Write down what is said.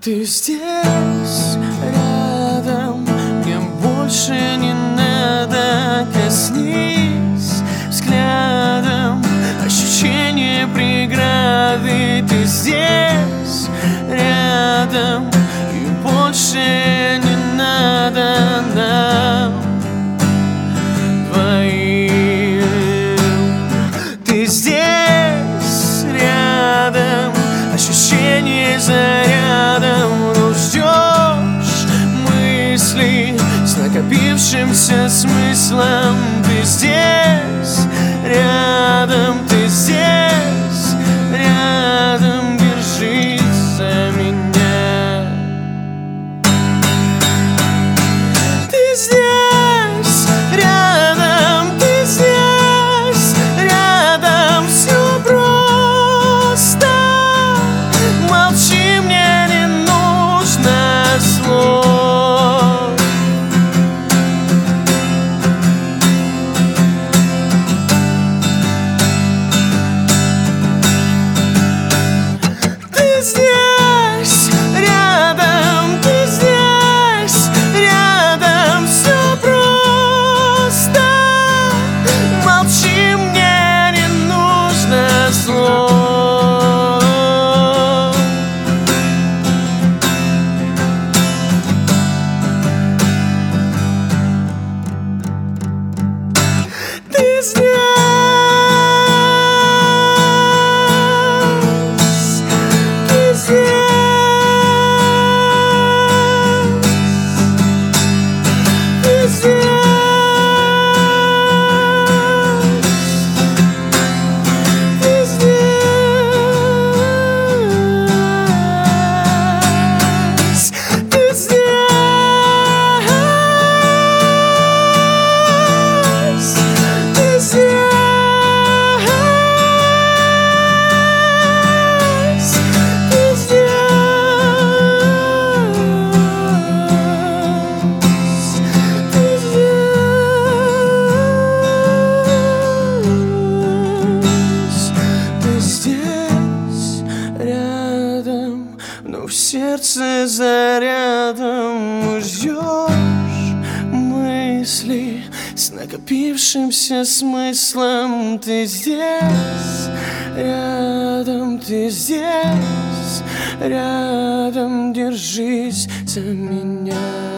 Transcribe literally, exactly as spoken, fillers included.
Ты здесь, рядом, мне больше не надо. Коснись взглядом ощущение преграды. Ты здесь, рядом, и больше не надо нам двоим. Ты здесь, рядом, ощущение зарядом. Но ждешь мысли с накопившимся смыслом. Ты здесь, рядом, ты здесь, рядом, держись за меня. Ты здесь, рядом, ты здесь, рядом, все просто. Молчи, мне не нужно слов. Ты здесь, рядом, ты здесь, рядом, все просто. Молчи, мне не нужно слов. Ты здесь, ты здесь, ты здесь, ты здесь, ты здесь. Ты здесь, ты здесь, ты здесь, ты здесь, рядом, но в сердце зарядом. Ждешь мысли с накопившимся смыслом. Ты здесь, рядом, ты здесь, рядом, держись за меня.